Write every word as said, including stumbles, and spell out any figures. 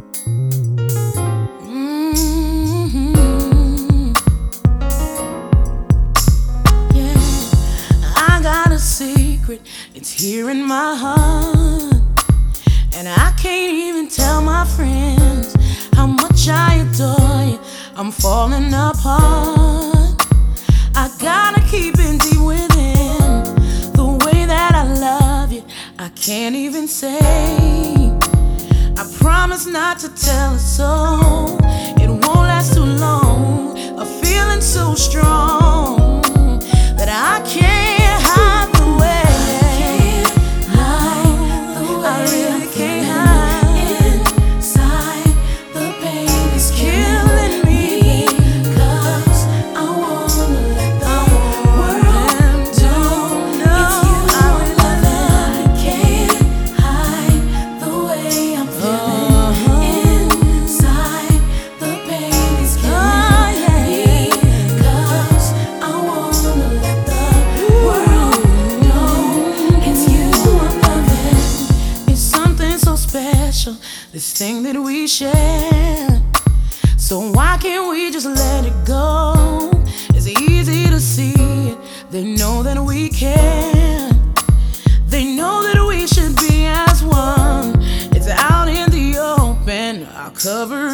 Mm-hmm. Yeah, I got a secret, it's here in my heart, and I can't even tell my friends how much I adore you. I'm falling apart. I gotta keep it deep within. The way that I love you, I can't even say. I promise not to tell it, so it won't last too long. A feeling so strong that I can't hide the way. I can't hide the way. I really can't hide. Inside, the pain is killing me. Cause I wanna let the world know it's you I'm loving. I can't hide the way I'm feeling. Inside, the pain is killing me. Cause I wanna let the world know it's you I'm loving. It's something so special, this thing that we share. So why can't we just let it go? It's easy to see it. They know that we care. They know that we should be as one. It's out in the open. I'll cover